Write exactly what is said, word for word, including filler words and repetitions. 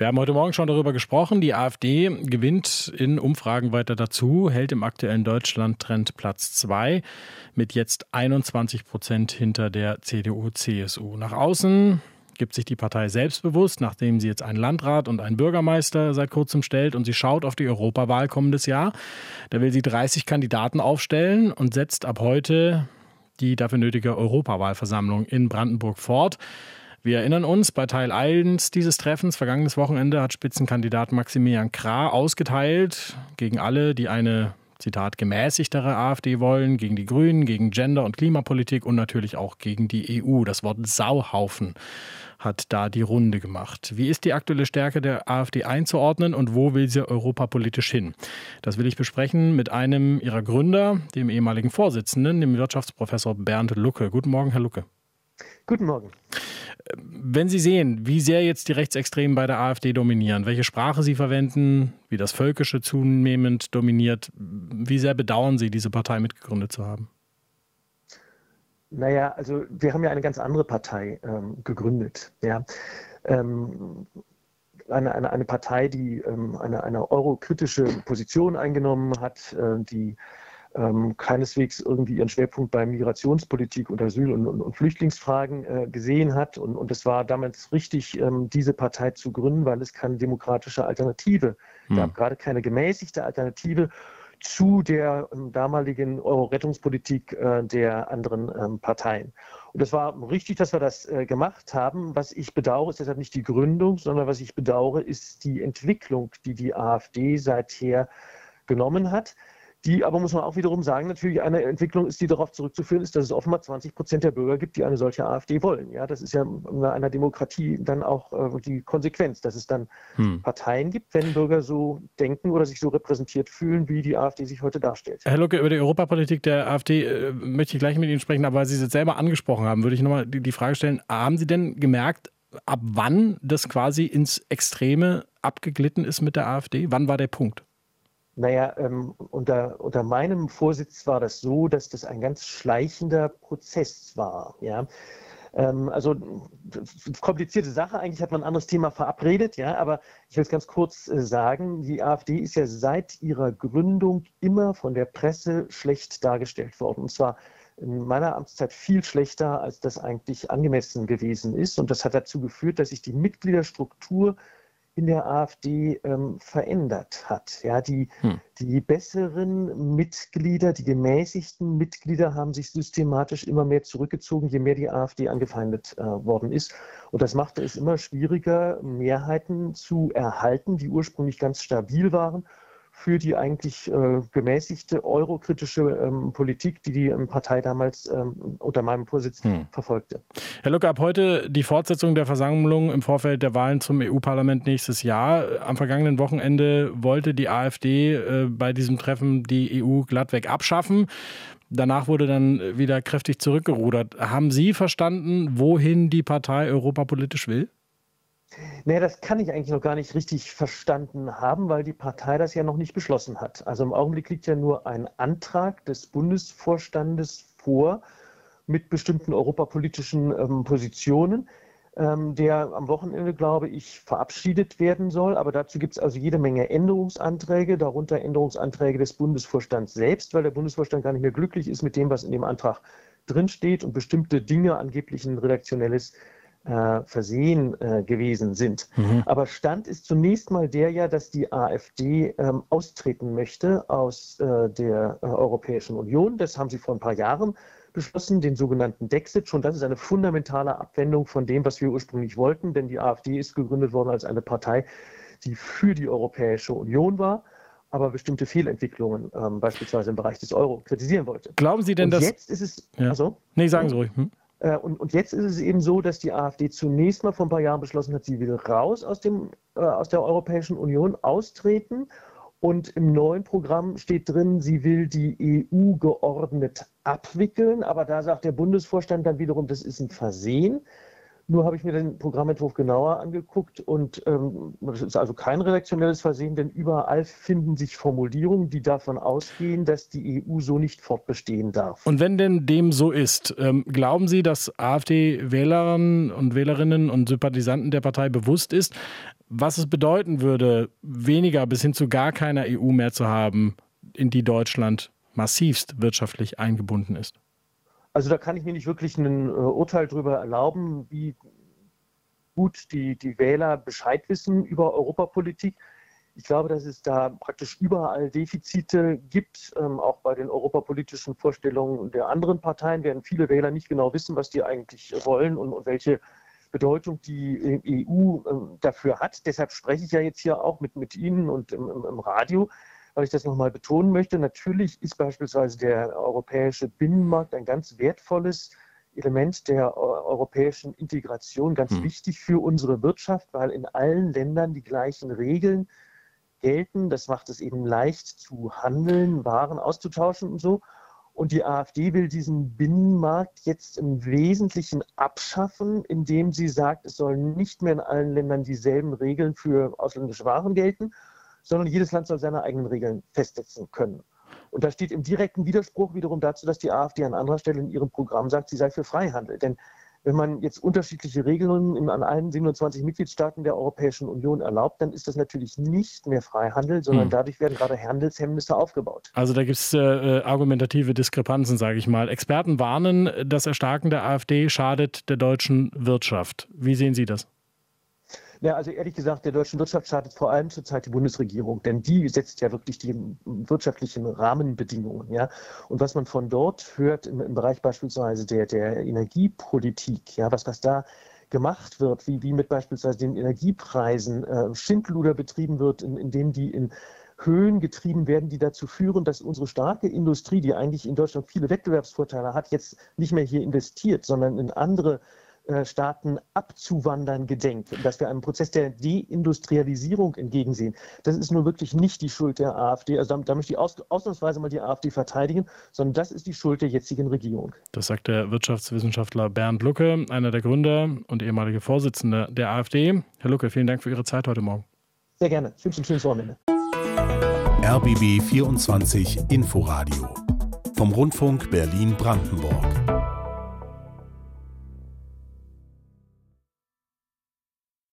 Wir haben heute Morgen schon darüber gesprochen. Die AfD gewinnt in Umfragen weiter dazu, hält im aktuellen Deutschland-Trend Platz zwei mit jetzt einundzwanzig Prozent hinter der C D U C S U. Nach außen gibt sich die Partei selbstbewusst, nachdem sie jetzt einen Landrat und einen Bürgermeister seit kurzem stellt, und sie schaut auf die Europawahl kommendes Jahr. Da will sie dreißig Kandidaten aufstellen und setzt ab heute die dafür nötige Europawahlversammlung in Brandenburg fort. Wir erinnern uns, bei Teil eins dieses Treffens, vergangenes Wochenende, hat Spitzenkandidat Maximilian Krah ausgeteilt gegen alle, die eine, Zitat, gemäßigtere AfD wollen, gegen die Grünen, gegen Gender- und Klimapolitik und natürlich auch gegen die E U. Das Wort Sauhaufen hat da die Runde gemacht. Wie ist die aktuelle Stärke der AfD einzuordnen und wo will sie europapolitisch hin? Das will ich besprechen mit einem ihrer Gründer, dem ehemaligen Vorsitzenden, dem Wirtschaftsprofessor Bernd Lucke. Guten Morgen, Herr Lucke. Guten Morgen. Wenn Sie sehen, wie sehr jetzt die Rechtsextremen bei der AfD dominieren, welche Sprache sie verwenden, wie das Völkische zunehmend dominiert, wie sehr bedauern Sie, diese Partei mitgegründet zu haben? Naja, also wir haben ja eine ganz andere Partei ähm, gegründet. Ja. Ähm, eine, eine, eine Partei, die ähm, eine, eine eurokritische Position eingenommen hat, äh, die ähm, keineswegs irgendwie ihren Schwerpunkt bei Migrationspolitik und Asyl- und, und, und Flüchtlingsfragen äh, gesehen hat. Und, und es war damals richtig, ähm, diese Partei zu gründen, weil es keine demokratische Alternative hm. gab, gerade keine gemäßigte Alternative zu der ähm, damaligen Euro-Rettungspolitik äh, der anderen ähm, Parteien. Und das war richtig, dass wir das äh, gemacht haben. Was ich bedauere, ist deshalb nicht die Gründung, sondern was ich bedauere, ist die Entwicklung, die die AfD seither genommen hat. Die aber, muss man auch wiederum sagen, natürlich eine Entwicklung ist, die darauf zurückzuführen ist, dass es offenbar zwanzig Prozent der Bürger gibt, die eine solche AfD wollen. Ja, das ist ja in einer Demokratie dann auch äh, die Konsequenz, dass es dann hm. Parteien gibt, wenn Bürger so denken oder sich so repräsentiert fühlen, wie die AfD sich heute darstellt. Herr Lucke, über die Europapolitik der AfD äh, möchte ich gleich mit Ihnen sprechen, aber weil Sie es jetzt selber angesprochen haben, würde ich nochmal die, die Frage stellen, haben Sie denn gemerkt, ab wann das quasi ins Extreme abgeglitten ist mit der AfD? Wann war der Punkt? Naja, ähm, unter, unter meinem Vorsitz war das so, dass das ein ganz schleichender Prozess war. Ja? Ähm, also komplizierte Sache, eigentlich hat man ein anderes Thema verabredet, ja, aber ich will es ganz kurz äh, sagen, die AfD ist ja seit ihrer Gründung immer von der Presse schlecht dargestellt worden. Und zwar in meiner Amtszeit viel schlechter, als das eigentlich angemessen gewesen ist. Und das hat dazu geführt, dass sich die Mitgliederstruktur in der AfD ähm, verändert hat. Ja, die, hm. die besseren Mitglieder, die gemäßigten Mitglieder haben sich systematisch immer mehr zurückgezogen, je mehr die AfD angefeindet äh, worden ist. Und das machte es immer schwieriger, Mehrheiten zu erhalten, die ursprünglich ganz stabil waren, für die eigentlich äh, gemäßigte eurokritische ähm, Politik, die die ähm, Partei damals ähm, unter meinem Vorsitz hm. verfolgte. Herr Lucke, ab heute die Fortsetzung der Versammlung im Vorfeld der Wahlen zum E U-Parlament nächstes Jahr. Am vergangenen Wochenende wollte die AfD äh, bei diesem Treffen die E U glattweg abschaffen. Danach wurde dann wieder kräftig zurückgerudert. Haben Sie verstanden, wohin die Partei europapolitisch will? Naja, das kann ich eigentlich noch gar nicht richtig verstanden haben, weil die Partei das ja noch nicht beschlossen hat. Also im Augenblick liegt ja nur ein Antrag des Bundesvorstandes vor mit bestimmten europapolitischen ähm, Positionen, ähm, der am Wochenende, glaube ich, verabschiedet werden soll. Aber dazu gibt es also jede Menge Änderungsanträge, darunter Änderungsanträge des Bundesvorstands selbst, weil der Bundesvorstand gar nicht mehr glücklich ist mit dem, was in dem Antrag drinsteht und bestimmte Dinge, angeblich ein redaktionelles Äh, Versehen äh, gewesen sind. Mhm. Aber Stand ist zunächst mal der ja, dass die AfD ähm, austreten möchte aus äh, der äh, Europäischen Union. Das haben sie vor ein paar Jahren beschlossen, den sogenannten Dexit. Schon das ist eine fundamentale Abwendung von dem, was wir ursprünglich wollten, denn die AfD ist gegründet worden als eine Partei, die für die Europäische Union war, aber bestimmte Fehlentwicklungen, ähm, beispielsweise im Bereich des Euro, kritisieren wollte. Glauben Sie denn, Und dass... jetzt ist es... Ja. Also, nee, sagen Sie ruhig. Hm? Und, und jetzt ist es eben so, dass die AfD zunächst mal vor ein paar Jahren beschlossen hat, sie will raus aus, dem, äh, aus der Europäischen Union austreten. Und im neuen Programm steht drin, sie will die E U geordnet abwickeln. Aber da sagt der Bundesvorstand dann wiederum, das ist ein Versehen. Nur habe ich mir den Programmentwurf genauer angeguckt und ähm, das ist also kein redaktionelles Versehen, denn überall finden sich Formulierungen, die davon ausgehen, dass die E U so nicht fortbestehen darf. Und wenn denn dem so ist, ähm, glauben Sie, dass AfD-Wählerinnen und Wählerinnen und Sympathisanten der Partei bewusst ist, was es bedeuten würde, weniger bis hin zu gar keiner E U mehr zu haben, in die Deutschland massivst wirtschaftlich eingebunden ist? Also da kann ich mir nicht wirklich ein äh, Urteil darüber erlauben, wie gut die, die Wähler Bescheid wissen über Europapolitik. Ich glaube, dass es da praktisch überall Defizite gibt, ähm, auch bei den europapolitischen Vorstellungen der anderen Parteien, werden viele Wähler nicht genau wissen, was die eigentlich wollen und, und welche Bedeutung die E U ähm, dafür hat. Deshalb spreche ich ja jetzt hier auch mit, mit Ihnen und im, im, im Radio, weil ich das nochmal betonen möchte. Natürlich ist beispielsweise der europäische Binnenmarkt ein ganz wertvolles Element der europäischen Integration, ganz hm. wichtig für unsere Wirtschaft, weil in allen Ländern die gleichen Regeln gelten. Das macht es eben leicht zu handeln, Waren auszutauschen und so. Und die AfD will diesen Binnenmarkt jetzt im Wesentlichen abschaffen, indem sie sagt, es sollen nicht mehr in allen Ländern dieselben Regeln für ausländische Waren gelten, sondern jedes Land soll seine eigenen Regeln festsetzen können. Und das steht im direkten Widerspruch wiederum dazu, dass die AfD an anderer Stelle in ihrem Programm sagt, sie sei für Freihandel. Denn wenn man jetzt unterschiedliche Regelungen in, an allen siebenundzwanzig Mitgliedstaaten der Europäischen Union erlaubt, dann ist das natürlich nicht mehr Freihandel, sondern hm. dadurch werden gerade Handelshemmnisse aufgebaut. Also da gibt es äh, argumentative Diskrepanzen, sage ich mal. Experten warnen, das Erstarken der AfD schadet der deutschen Wirtschaft. Wie sehen Sie das? Ja, also ehrlich gesagt, der deutschen Wirtschaft schadet vor allem zurzeit die Bundesregierung, denn die setzt ja wirklich die wirtschaftlichen Rahmenbedingungen. Ja? Und was man von dort hört im, im Bereich beispielsweise der, der Energiepolitik, ja, was, was da gemacht wird, wie, wie mit beispielsweise den Energiepreisen äh, Schindluder betrieben wird, in, indem die in Höhen getrieben werden, die dazu führen, dass unsere starke Industrie, die eigentlich in Deutschland viele Wettbewerbsvorteile hat, jetzt nicht mehr hier investiert, sondern in andere Staaten abzuwandern gedenkt, dass wir einem Prozess der Deindustrialisierung entgegensehen. Das ist nur wirklich nicht die Schuld der AfD. Also da, da möchte ich aus, ausnahmsweise mal die AfD verteidigen, sondern das ist die Schuld der jetzigen Regierung. Das sagt der Wirtschaftswissenschaftler Bernd Lucke, einer der Gründer und ehemalige Vorsitzende der AfD. Herr Lucke, vielen Dank für Ihre Zeit heute Morgen. Sehr gerne. Ich wünsche ein schönes Wochenende. R B B vierundzwanzig Inforadio vom Rundfunk Berlin-Brandenburg.